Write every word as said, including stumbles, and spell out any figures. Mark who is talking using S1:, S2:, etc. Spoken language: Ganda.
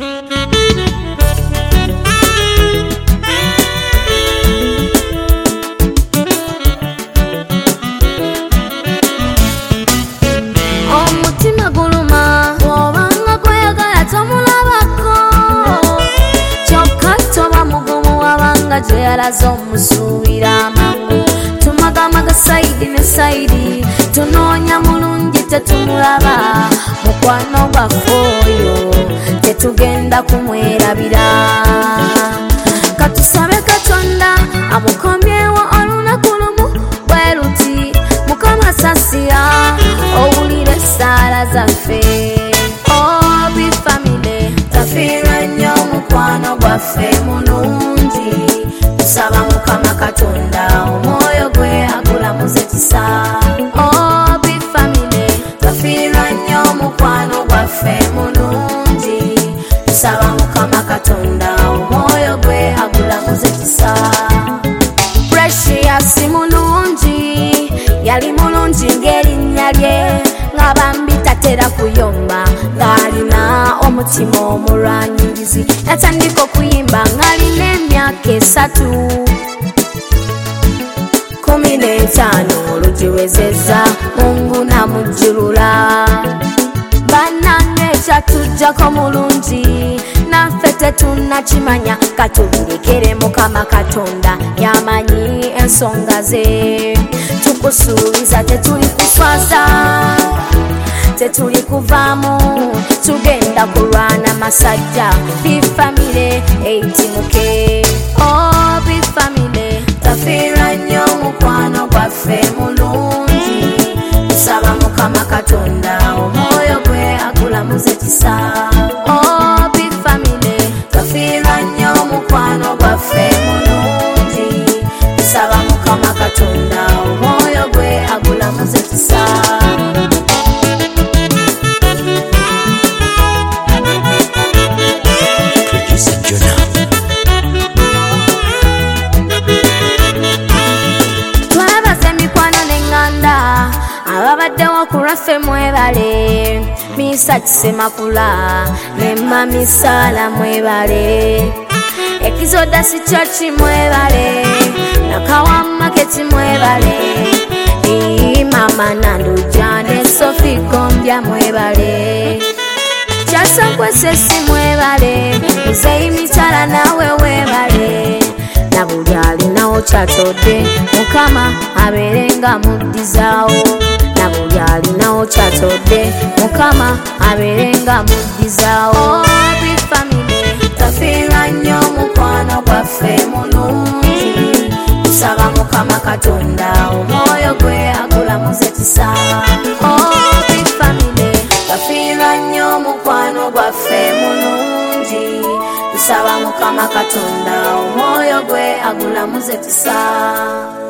S1: Omutima guluma bw'obanga gweyagala tomulabako, kyokka toba mugumu wabanga gye yalaze omusuubira amangu. Tumagamaga sayidi ne sayidi, tunoonya mulungi tetumulaba. Mukwano gwaffe oyo tetugenda kumwerabira. Katusabe Katonda amukomyewo olunaku lumu bwe luti. Mukama sasira owulire essaala zaffe. Oh, be family, tafiirwa nnyo mukwano gwaffe mulungi. Tusaba Mukama Katonda omwoyo gwe agulamuze kisa. Oh, be family, tafiirwa nnyo mukwano gwaffe mulungi. Tusaba Mukama Katonda omwoyo gwe agulamuze kisa. Precious mulungi, yali mulungi ng'erinnya lye, nga bambi tatera kuyomba, ng'alina omutima omulwanyirizi. Yatandika okuyimba ng'alina emyaka esatu. Kumi n'etaano olugiwezezza, Mungu namujjulula. Bannange ekyatuggyako mulungi, naffe tetunnakimanya. Katubirekere Mukama Katonda yamanyi ensonga ze. Tukusuubiza tetuli kuswaza, tetuli kuvaamu, tugenda kulwana masajja. Be family eitimuke. Oh, be family, tafiirwa nnyo mukwano gwaffe mulungi. Tusaba Mukama Katonda omwoyo gwe agulamuze kisa. Oh, be family, tafiirwa nnyo mukwano gwaffe mulungi. Tusaba Mukama Katonda omwoyo gwe agulamuze kisa. Twabaze mikwano n'eŋŋanda ababaddewo ku lwaffe mwebale. Misa Kisemakula ne Mami Sala mwebale. Exodus Church mwebale, Nakawa Market mwebale. Ii Mama Nandu Jane Sophie Gombya mwebale. Kyasankwe Sesi mwebale, Muzeyi Mitala nawe webale. Na buli alinawo kyatodde, Mukama abeerenga muddizaawo. Na buli alinawo kyatodde, Mukama abeerenga muddizaawo. Oh, be family, tafiirwa nnyo mukwano gwaffe mulungi. Tusaba Mukama Katonda omwoyo gwe agulamuze kisa. Oh, be family, tafiirwa nnyo mukwano gwaffe mulungi. Tusaba Mukama Katonda omwoyo gwe agulamuze kisa.